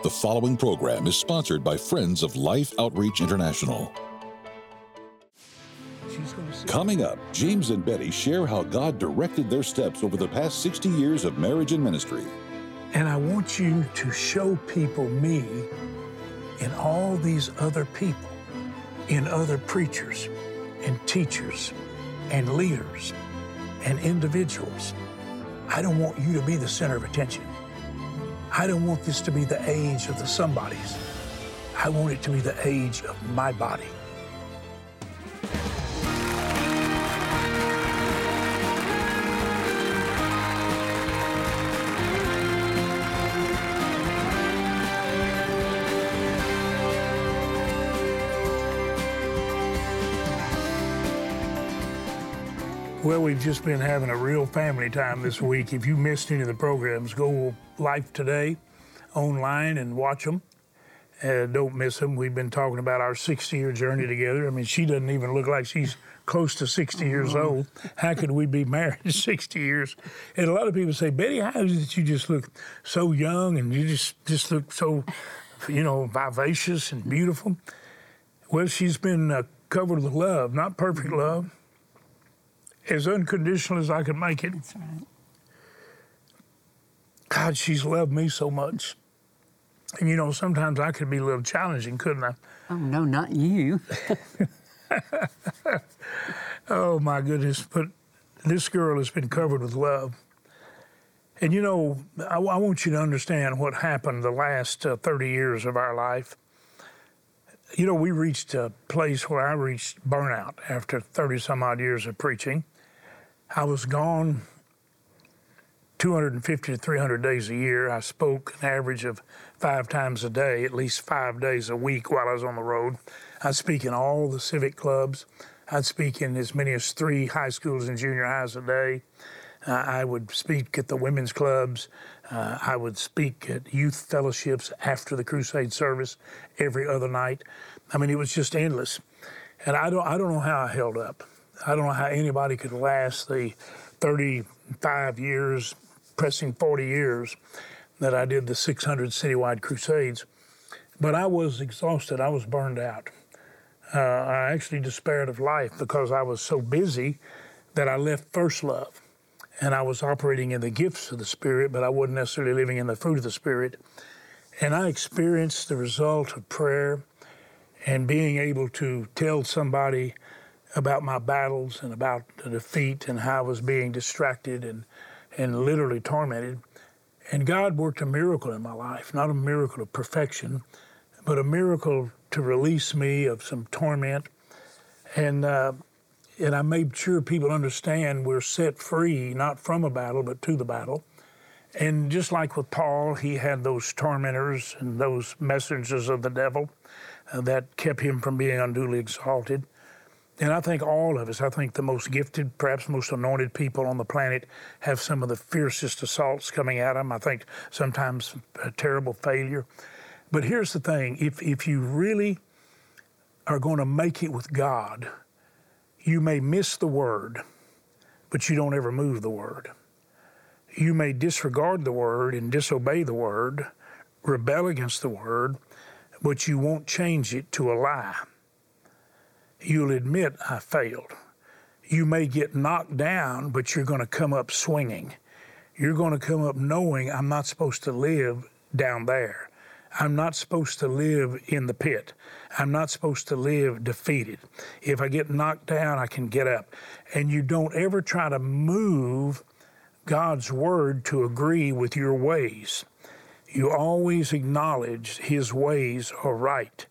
The following program is sponsored by Friends of Life Outreach International. Coming up, James and Betty share how God directed their steps over the past 60 years of marriage and ministry. And I want you to show people me in all these other people, in other preachers and teachers and leaders and individuals. I don't want you to be the center of attention. I don't want this to be the age of the somebodies. I want it to be the age of my body. Well, we've just been having a real family time this week. If you missed any of the programs, go Life Today online and watch them. Don't miss them. We've been talking about our 60-year journey together. I mean, she doesn't even look like she's close to 60 years old. How could we be married 60 years? And a lot of people say, Betty, how is it you just look so young and you just look so, vivacious and beautiful? Well, she's been covered with love, not perfect love. As unconditional as I could make it. That's right. God, she's loved me so much. And sometimes I could be a little challenging, couldn't I? Oh, no, not you. Oh, my goodness. But this girl has been covered with love. And I want you to understand what happened the last 30 years of our life. We reached a place where I reached burnout after 30 some odd years of preaching. I was gone 250 to 300 days a year. I spoke an average of 5 times a day, at least 5 days a week while I was on the road. I'd speak in all the civic clubs. I'd speak in as many as 3 high schools and junior highs a day. I would speak at the women's clubs. I would speak at youth fellowships after the crusade service every other night. I mean, it was just endless. And I don't know how I held up. I don't know how anybody could last the 35 years, pressing 40 years that I did the 600 citywide crusades. But I was exhausted. I was burned out. I actually despaired of life because I was so busy that I left first love. And I was operating in the gifts of the Spirit, but I wasn't necessarily living in the fruit of the Spirit. And I experienced the result of prayer and being able to tell somebody about my battles and about the defeat and how I was being distracted and literally tormented. And God worked a miracle in my life, not a miracle of perfection, but a miracle to release me of some torment. And I made sure people understand we're set free, not from a battle, but to the battle. And just like with Paul, he had those tormentors and those messengers of the devil that kept him from being unduly exalted. And I think all of us, the most gifted, perhaps most anointed people on the planet have some of the fiercest assaults coming at them. I think sometimes a terrible failure. But here's the thing, if you really are going to make it with God, you may miss the word, but you don't ever move the word. You may disregard the word and disobey the word, rebel against the word, but you won't change it to a lie. You'll admit I failed. You may get knocked down, but you're going to come up swinging. You're going to come up knowing I'm not supposed to live down there. I'm not supposed to live in the pit. I'm not supposed to live defeated. If I get knocked down, I can get up. And you don't ever try to move God's word to agree with your ways. You always acknowledge His ways are right.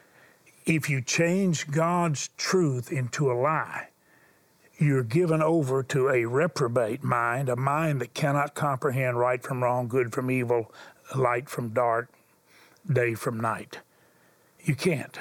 If you change God's truth into a lie, you're given over to a reprobate mind, a mind that cannot comprehend right from wrong, good from evil, light from dark, day from night. You can't.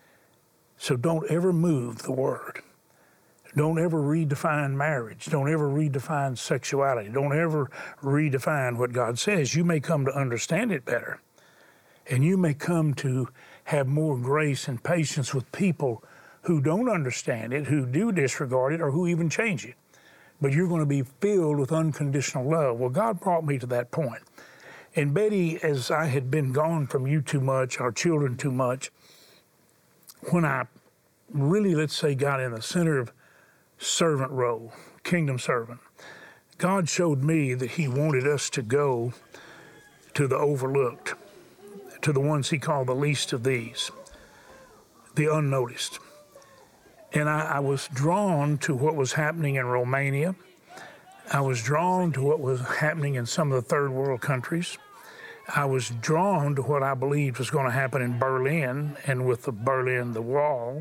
So don't ever move the word. Don't ever redefine marriage. Don't ever redefine sexuality. Don't ever redefine what God says. You may come to understand it better. And you may come to have more grace and patience with people who don't understand it, who do disregard it, or who even change it. But you're going to be filled with unconditional love. Well, God brought me to that point. And Betty, as I had been gone from you too much, our children too much, when I really, let's say, got in the center of servant role, kingdom servant, God showed me that he wanted us to go to the overlooked, to the ones he called the least of these, the unnoticed. And I was drawn to what was happening in Romania. I was drawn to what was happening in some of the third world countries. I was drawn to what I believed was going to happen in Berlin and with the Wall.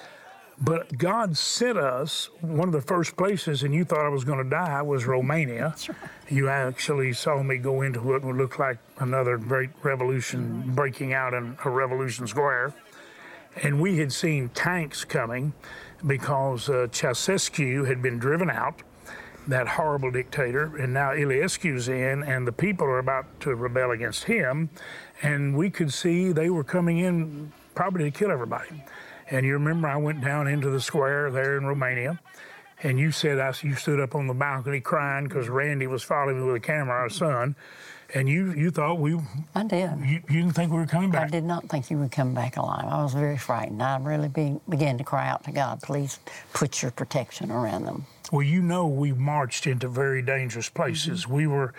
But God sent us, one of the first places, and you thought I was going to die, was Romania. That's right. You actually saw me go into what would look like another great revolution breaking out in a revolution square. And we had seen tanks coming because Ceausescu had been driven out, that horrible dictator, and now Iliescu's in, and the people are about to rebel against him. And we could see they were coming in probably to kill everybody. And you remember I went down into the square there in Romania, and you said you stood up on the balcony crying because Randy was following me with a camera, our son, and you thought I did. You didn't think we were coming back. I did not think you would come back alive. I was very frightened. I really began to cry out to God, please put your protection around them. Well, you know, we marched into very dangerous places. Mm-hmm. We were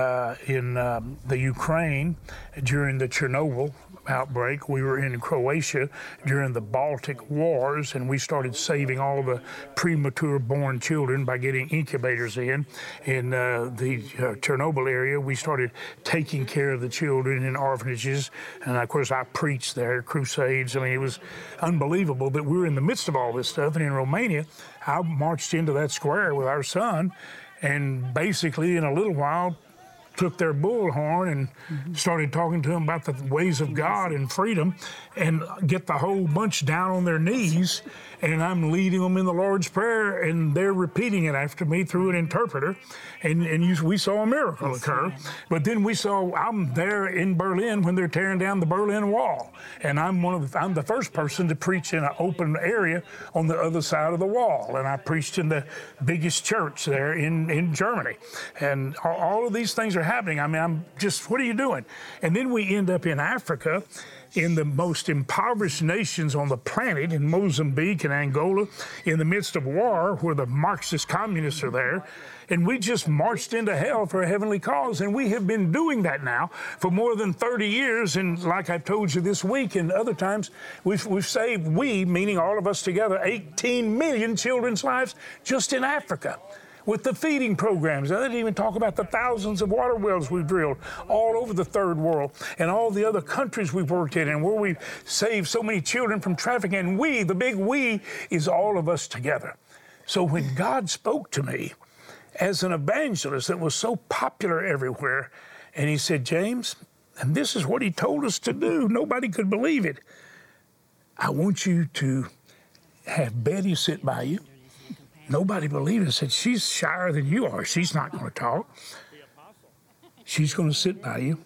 in the Ukraine during the Chernobyl outbreak. We were in Croatia during the Baltic Wars, and we started saving all of the premature born children by getting incubators in. In the Chernobyl area, we started taking care of the children in orphanages, and of course I preached there, crusades. I mean, it was unbelievable that we were in the midst of all this stuff. And in Romania, I marched into that square with our son, and basically in a little while took their bullhorn and started talking to them about the ways of God and freedom, and get the whole bunch down on their knees, and I'm leading them in the Lord's Prayer, and they're repeating it after me through an interpreter, and we saw a miracle occur. But then I'm there in Berlin when they're tearing down the Berlin Wall, and I'm the first person to preach in an open area on the other side of the wall, and I preached in the biggest church there in Germany, and all of these things are happening. I mean, what are you doing? And then we end up in Africa, in the most impoverished nations on the planet, in Mozambique and Angola, in the midst of war, where the Marxist communists are there. And we just marched into hell for a heavenly cause. And we have been doing that now for more than 30 years. And like I told you this week and other times, we've saved, meaning all of us together, 18 million children's lives just in Africa, with the feeding programs. I didn't even talk about the thousands of water wells we've drilled all over the third world and all the other countries we've worked in, and where we've saved so many children from trafficking. And the big we, is all of us together. So when God spoke to me as an evangelist that was so popular everywhere, and he said, James, and this is what he told us to do, nobody could believe it, I want you to have Betty sit by you. Nobody believed it. I said, she's shyer than you are. She's not going to talk. She's going to sit by you.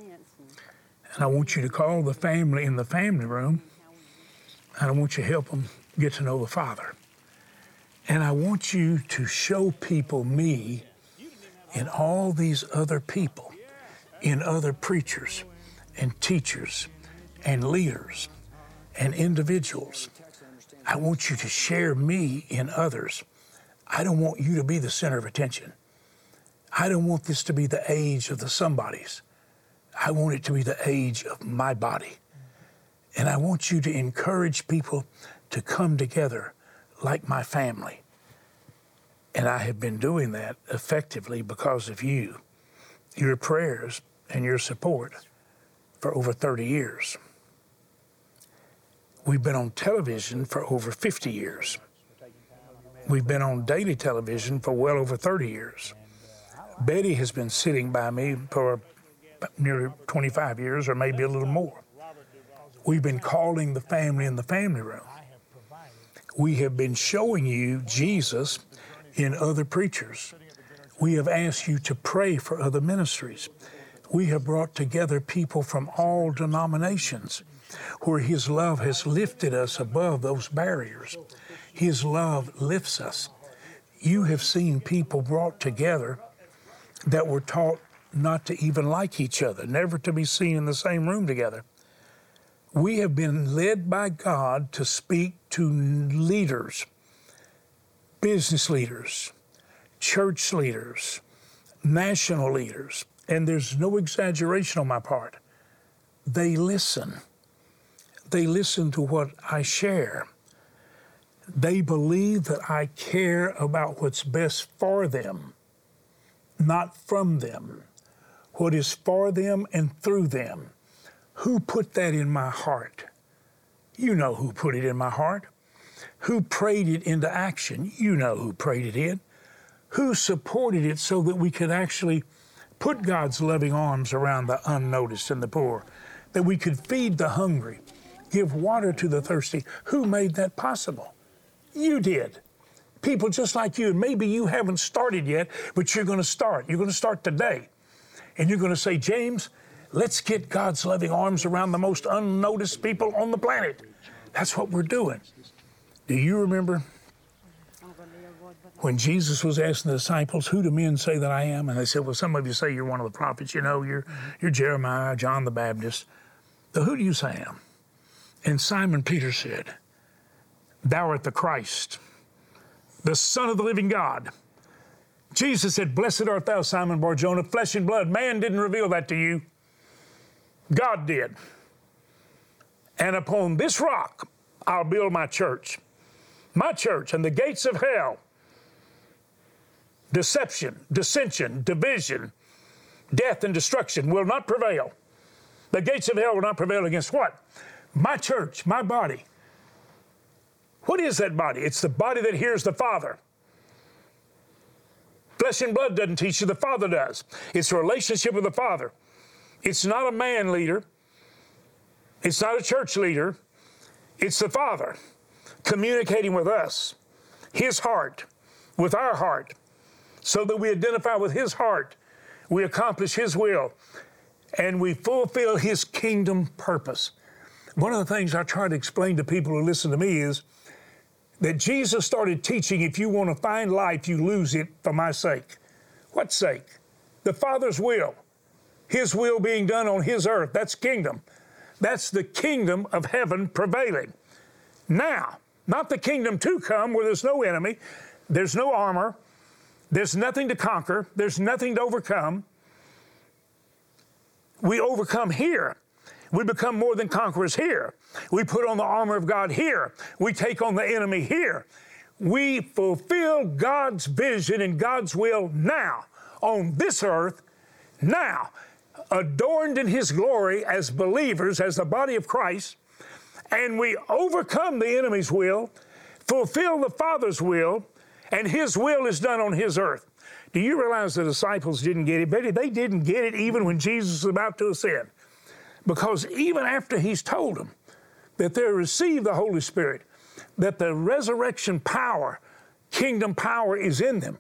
And I want you to call the family in the family room, and I want you to help them get to know the Father. And I want you to show people me in all these other people, in other preachers and teachers and leaders and individuals. I want you to share me in others. I don't want you to be the center of attention. I don't want this to be the age of the somebodies. I want it to be the age of my body. And I want you to encourage people to come together like my family. And I have been doing that effectively because of you, your prayers, and your support for over 30 years. We've been on television for over 50 years. We've been on daily television for well over 30 years. Betty has been sitting by me for nearly 25 years, or maybe a little more. We've been calling the family in the family room. We have been showing you Jesus in other preachers. We have asked you to pray for other ministries. We have brought together people from all denominations, where His love has lifted us above those barriers. His love lifts us. You have seen people brought together that were taught not to even like each other, never to be seen in the same room together. We have been led by God to speak to leaders, business leaders, church leaders, national leaders, and there's no exaggeration on my part. They listen. They listen to what I share. They believe that I care about what's best for them, not from them. What is for them and through them. Who put that in my heart? You know who put it in my heart. Who prayed it into action? You know who prayed it in. Who supported it so that we could actually put God's loving arms around the unnoticed and the poor, that we could feed the hungry, give water to the thirsty. Who made that possible? You did. People just like you. And maybe you haven't started yet, but you're going to start. You're going to start today. And you're going to say, James, let's get God's loving arms around the most unnoticed people on the planet. That's what we're doing. Do you remember when Jesus was asking the disciples, who do men say that I am? And they said, well, some of you say you're one of the prophets. You know, you're Jeremiah, John the Baptist. So who do you say I am? And Simon Peter said, thou art the Christ, the Son of the living God. Jesus said, blessed art thou, Simon Bar-Jonah, flesh and blood. Man didn't reveal that to you. God did. And upon this rock, I'll build my church, and the gates of hell, deception, dissension, division, death, and destruction will not prevail. The gates of hell will not prevail against what? My church, my body. What is that body? It's the body that hears the Father. Flesh and blood doesn't teach you, the Father does. It's a relationship with the Father. It's not a man leader. It's not a church leader. It's the Father communicating with us, His heart, with our heart, so that we identify with His heart, we accomplish His will, and we fulfill His kingdom purpose. One of the things I try to explain to people who listen to me is that Jesus started teaching, if you want to find life, you lose it for my sake. What sake? The Father's will. His will being done on His earth. That's kingdom. That's the kingdom of heaven prevailing. Now, not the kingdom to come where there's no enemy, there's no armor, there's nothing to conquer, there's nothing to overcome. We overcome here. We become more than conquerors here. We put on the armor of God here. We take on the enemy here. We fulfill God's vision and God's will now, on this earth, now, adorned in His glory as believers, as the body of Christ, and we overcome the enemy's will, fulfill the Father's will, and His will is done on His earth. Do you realize the disciples didn't get it? Betty, they didn't get it even when Jesus was about to ascend. Because even after He's told them that they receive the Holy Spirit, that the resurrection power, kingdom power is in them,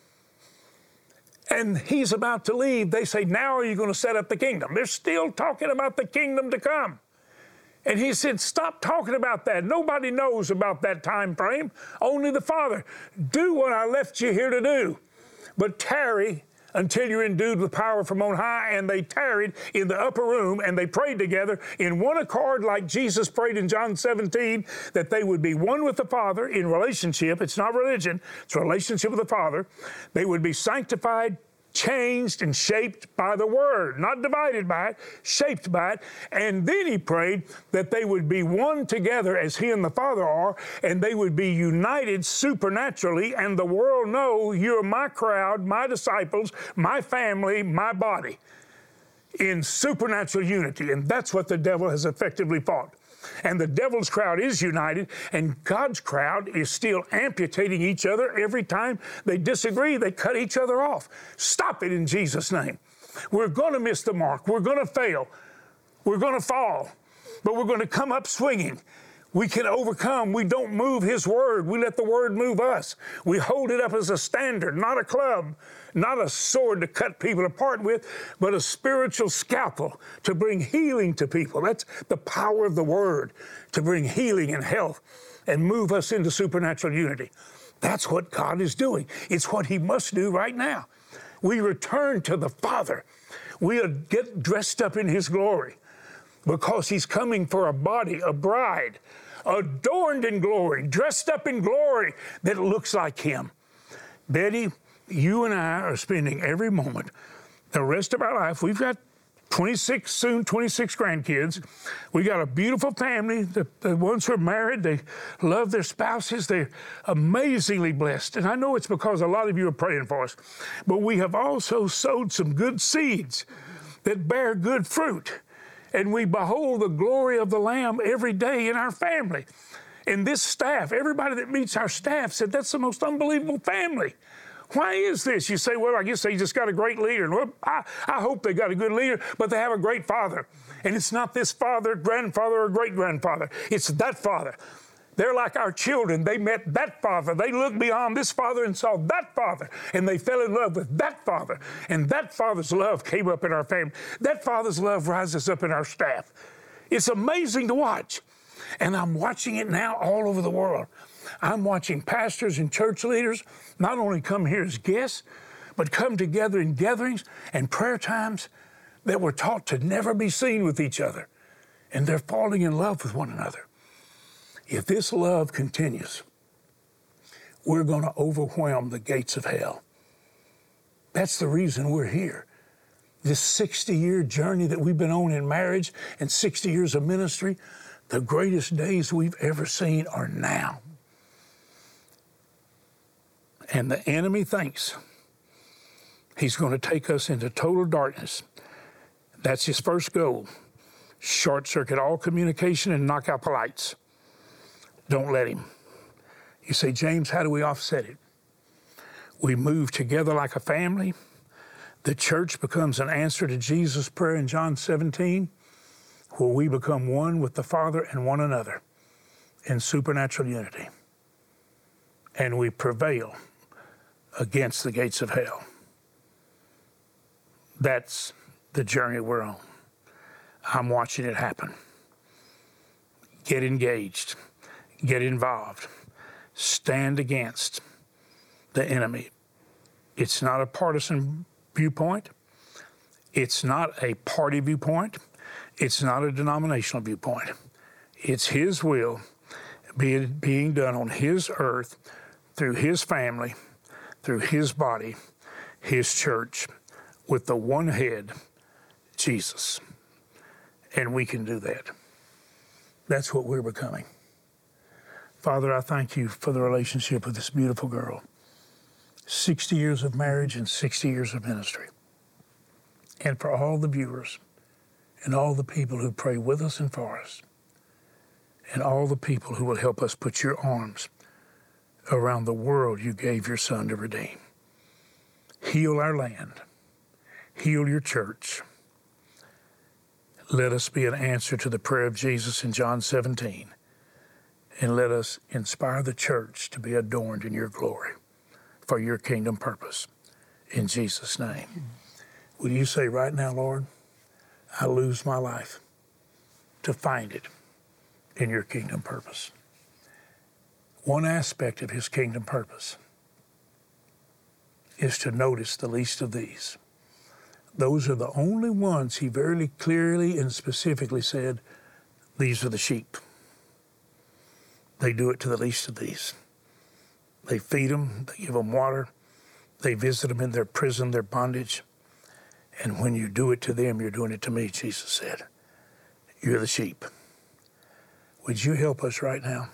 and He's about to leave, they say, now are you going to set up the kingdom? They're still talking about the kingdom to come. And He said, stop talking about that. Nobody knows about that time frame, only the Father. Do what I left you here to do, but tarry until you're endued with power from on high. And they tarried in the upper room, and they prayed together in one accord, like Jesus prayed in John 17, that they would be one with the Father in relationship. It's not religion, it's a relationship with the Father. They would be sanctified, changed, and shaped by the Word, not divided by it, shaped by it. And then He prayed that they would be one together as He and the Father are, and they would be united supernaturally, and the world know you're my crowd, my disciples, my family, my body, in supernatural unity. And that's what the devil has effectively fought. And the devil's crowd is united, and God's crowd is still amputating each other. Every time they disagree, they cut each other off. Stop it in Jesus' name. We're going to miss the mark. We're going to fail. We're going to fall. But we're going to come up swinging. We can overcome. We don't move His Word. We let the Word move us. We hold it up as a standard, not a club, not a sword to cut people apart with, but a spiritual scalpel to bring healing to people. That's the power of the Word, to bring healing and health and move us into supernatural unity. That's what God is doing. It's what He must do right now. We return to the Father. We get dressed up in His glory because He's coming for a body, a bride, adorned in glory, dressed up in glory that looks like Him. Betty, you and I are spending every moment, the rest of our life. We've got 26 grandkids. We got a beautiful family. The ones who are married, they love their spouses. They're amazingly blessed. And I know it's because a lot of you are praying for us. But we have also sowed some good seeds that bear good fruit. And we behold the glory of the Lamb every day in our family. And this staff, everybody that meets our staff said, that's the most unbelievable family. Why is this? You say, well, I guess they just got a great leader. And well, I hope they got a good leader, but they have a great father. And it's not this father, grandfather, or great-grandfather. It's that father. They're like our children. They met that father. They looked beyond this father and saw that father, and they fell in love with that father. And that father's love came up in our family. That father's love rises up in our staff. It's amazing to watch. And I'm watching it now all over the world. I'm watching pastors and church leaders not only come here as guests, but come together in gatherings and prayer times that were taught to never be seen with each other. And they're falling in love with one another. If this love continues, we're going to overwhelm the gates of hell. That's the reason we're here. This 60-year journey that we've been on in marriage and 60 years of ministry, the greatest days we've ever seen are now. And the enemy thinks he's going to take us into total darkness. That's his first goal. Short circuit all communication and knock out the lights. Don't let him. You say, James, how do we offset it? We move together like a family. The church becomes an answer to Jesus' prayer in John 17, where we become one with the Father and one another in supernatural unity. And we prevail against the gates of hell. That's the journey we're on. I'm watching it happen. Get engaged. Get involved. Stand against the enemy. It's not a partisan viewpoint. It's not a party viewpoint. It's not a denominational viewpoint. It's His will being done on His earth through His family, through His body, His church, with the one head, Jesus. And we can do that. That's what we're becoming. Father, I thank You for the relationship with this beautiful girl. 60 years of marriage and 60 years of ministry. And for all the viewers and all the people who pray with us and for us, and all the people who will help us put Your arms around the world You gave Your Son to redeem. Heal our land. Heal Your church. Let us be an answer to the prayer of Jesus in John 17. And let us inspire the church to be adorned in Your glory for Your kingdom purpose. In Jesus' name. Will you say right now, Lord, I lose my life to find it in Your kingdom purpose. One aspect of His kingdom purpose is to notice the least of these. Those are the only ones He very clearly and specifically said, these are the sheep. They do it to the least of these. They feed them, they give them water, they visit them in their prison, their bondage. And when you do it to them, you're doing it to me, Jesus said. You're the sheep. Would You help us right now?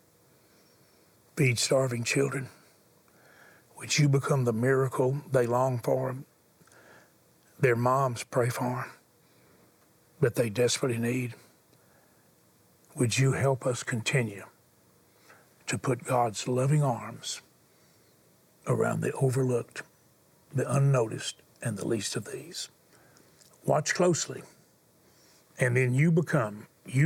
Feed starving children. Would You become the miracle they long for? Their moms pray for them, but they desperately need. Would You help us continue to put God's loving arms around the overlooked, the unnoticed, and the least of these? Watch closely, and then you become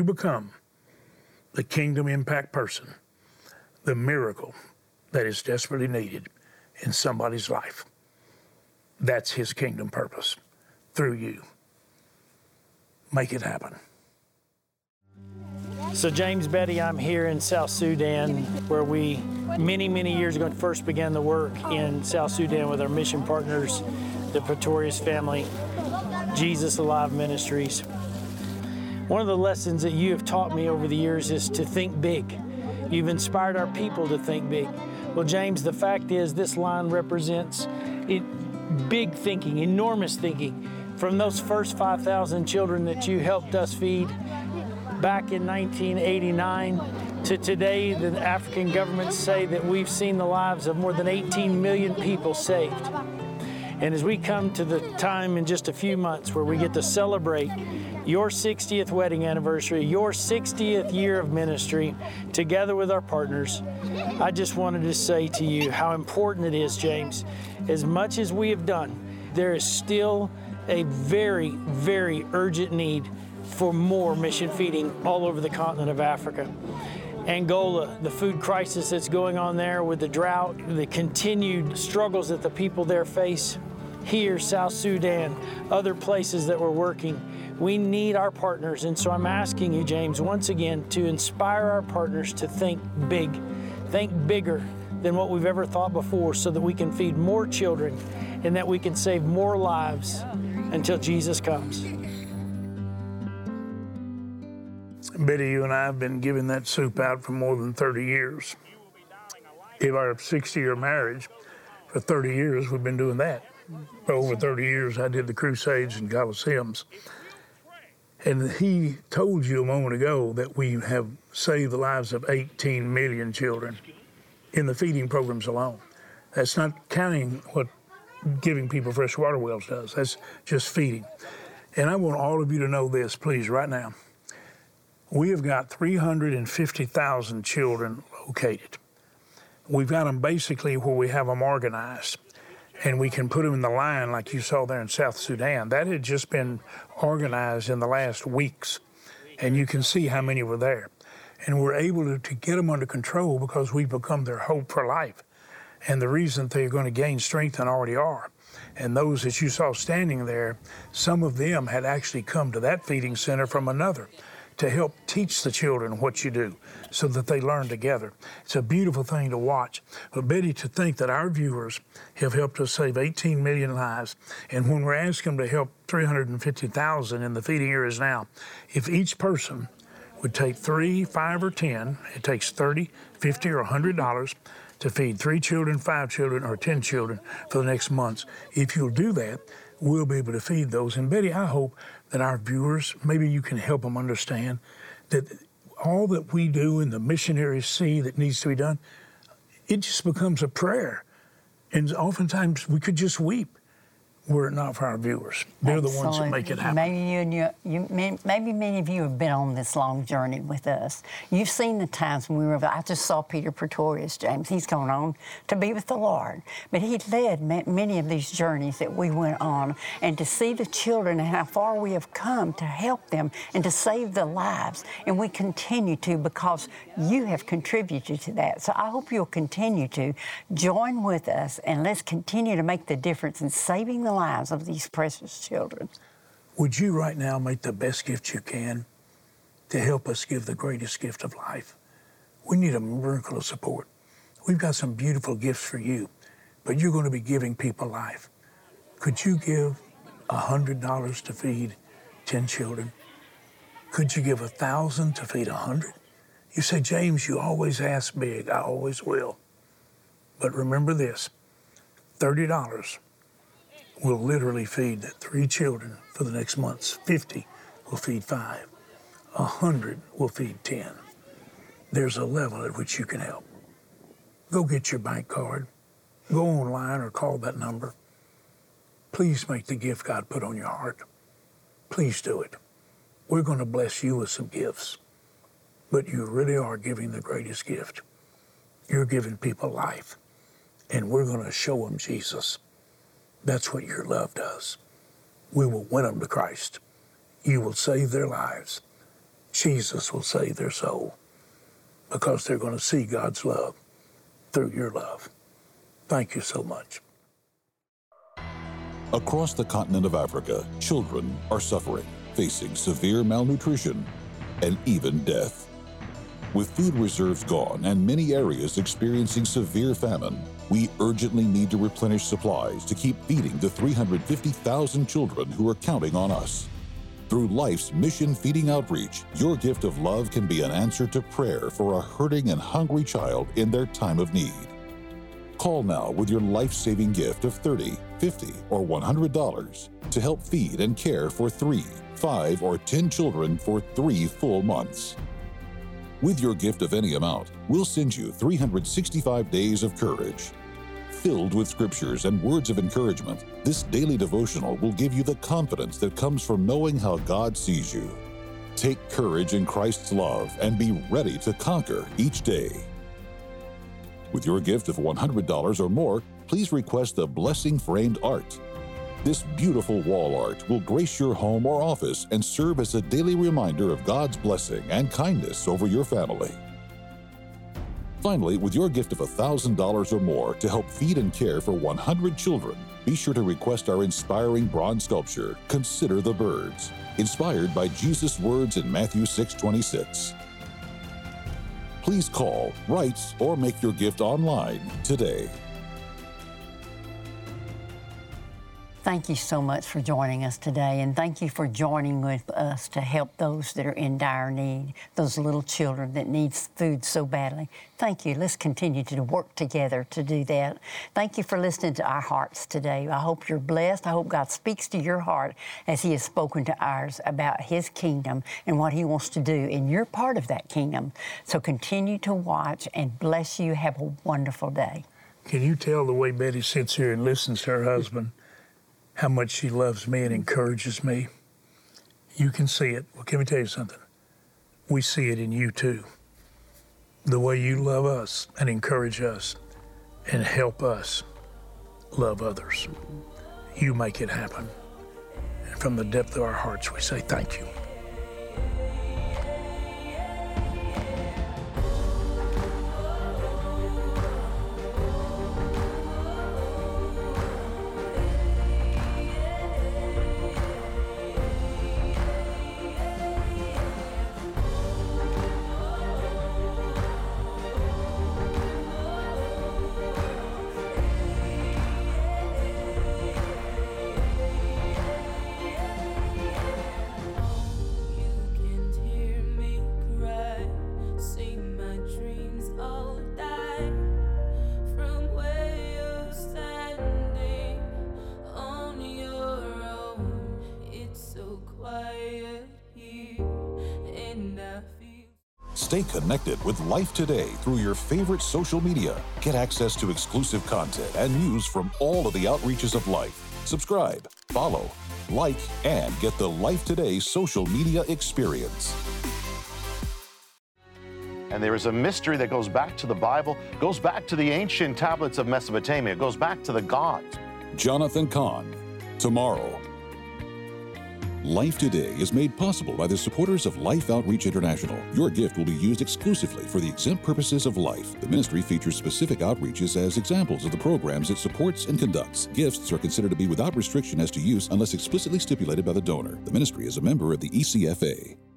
the kingdom impact person, the miracle that is desperately needed in somebody's life. That's His kingdom purpose through you. Make it happen. So James, Betty, I'm here in South Sudan, where we many years ago first began the work in South Sudan with our mission partners, the Pretorius family, Jesus Alive Ministries. One of the lessons that you have taught me over the years is to think big. You've inspired our people to think big. Well, James, the fact is this line represents big thinking, enormous thinking. From those first 5,000 children that you helped us feed back in 1989 to today, the African governments say that we've seen the lives of more than 18 million people saved. And as we come to the time in just a few months where we get to celebrate your 60th wedding anniversary, your 60th year of ministry, together with our partners, I just wanted to say to you how important it is, James. As much as we have done, there is still a very urgent need for more mission feeding all over the continent of Africa. Angola, the food crisis that's going on there with the drought, the continued struggles that the people there face. Here, South Sudan, other places that we're working, we need our partners. And so I'm asking you, James, once again, to inspire our partners to think big, think bigger than what we've ever thought before, so that we can feed more children and that we can save more lives until Jesus comes. Betty, you and I have been giving that soup out for more than 30 years. In our 60-year marriage, for 30 years, we've been doing that. For over 30 years, I did the Crusades and Coliseums. And he told you a moment ago that we have saved the lives of 18 million children in the feeding programs alone. That's not counting what giving people fresh water wells does. That's just feeding. And I want all of you to know this, please, right now. We have got 350,000 children located. We've got them basically where we have them organized, and we can put them in the line like you saw there in South Sudan. That had just been organized in the last weeks, and you can see how many were there. And we're able to get them under control because we've become their hope for life, and the reason they're going to gain strength and already are. And those that you saw standing there, some of them had actually come to that feeding center from another to help teach the children what you do so that they learn together. It's a beautiful thing to watch. But Betty, to think that our viewers have helped us save 18 million lives, and when we're asking them to help 350,000 in the feeding areas now, if each person would take 3, 5, or 10, it takes $30, $50, or $100 to feed 3 children, 5 children, or 10 children for the next months. If you'll do that, we'll be able to feed those. And Betty, I hope that our viewers, maybe you can help them understand that all that we do and the missionaries see that needs to be done, it just becomes a prayer. And oftentimes we could just weep were it not for our viewers. They're the ones that make it happen. Maybe many of you have been on this long journey with us. You've seen the times when I just saw Peter Pretorius, James. He's gone on to be with the Lord. But he led many of these journeys that we went on, and to see the children and how far we have come to help them and to save their lives. And we continue to, because you have contributed to that. So I hope you'll continue to join with us, and let's continue to make the difference in saving the lives of these precious children. Would you right now make the best gift you can to help us give the greatest gift of life? We need a miracle of support. We've got some beautiful gifts for you, but you're going to be giving people life. Could you give $100 to feed 10 children? Could you give $1,000 to feed 100? You say, James, you always ask big. I always will. But remember this, $30 will literally feed 3 children for the next months. 50 will feed 5. 100 will feed 10. There's a level at which you can help. Go get your bank card. Go online or call that number. Please make the gift God put on your heart. Please do it. We're going to bless you with some gifts, but you really are giving the greatest gift. You're giving people life, and we're going to show them Jesus. That's what your love does. We will win them to Christ. You will save their lives. Jesus will save their soul, because they're going to see God's love through your love. Thank you so much. Across the continent of Africa, children are suffering, facing severe malnutrition and even death. With food reserves gone and many areas experiencing severe famine, we urgently need to replenish supplies to keep feeding the 350,000 children who are counting on us. Through Life's Mission Feeding Outreach, your gift of love can be an answer to prayer for a hurting and hungry child in their time of need. Call now with your life-saving gift of $30, $50, or $100 to help feed and care for 3, 5, or 10 children for 3 full months. With your gift of any amount, we'll send you 365 days of courage. Filled with scriptures and words of encouragement, this daily devotional will give you the confidence that comes from knowing how God sees you. Take courage in Christ's love and be ready to conquer each day. With your gift of $100 or more, please request the Blessing Framed Art. This beautiful wall art will grace your home or office and serve as a daily reminder of God's blessing and kindness over your family. Finally, with your gift of $1,000 or more to help feed and care for 100 children, be sure to request our inspiring bronze sculpture, Consider the Birds, inspired by Jesus' words in Matthew 6:26. Please call, write, or make your gift online today. Thank you so much for joining us today, and thank you for joining with us to help those that are in dire need, those little children that need food so badly. Thank you. Let's continue to work together to do that. Thank you for listening to our hearts today. I hope you're blessed. I hope God speaks to your heart as He has spoken to ours about His kingdom and what He wants to do, and you're part of that kingdom. So continue to watch, and bless you. Have a wonderful day. Can you tell the way Betty sits here and listens to her husband how much she loves me and encourages me? You can see it. Well, can we tell you something? We see it in you too. The way you love us and encourage us and help us love others. You make it happen. And from the depth of our hearts, we say thank you. Stay connected with Life Today through your favorite social media. Get access to exclusive content and news from all of the outreaches of Life. Subscribe, follow, like, and get the Life Today social media experience. And there is a mystery that goes back to the Bible, goes back to the ancient tablets of Mesopotamia, goes back to the gods. Jonathan Cahn, tomorrow. Life Today is made possible by the supporters of Life Outreach International. Your gift will be used exclusively for the exempt purposes of Life. The ministry features specific outreaches as examples of the programs it supports and conducts. Gifts are considered to be without restriction as to use unless explicitly stipulated by the donor. The ministry is a member of the ECFA.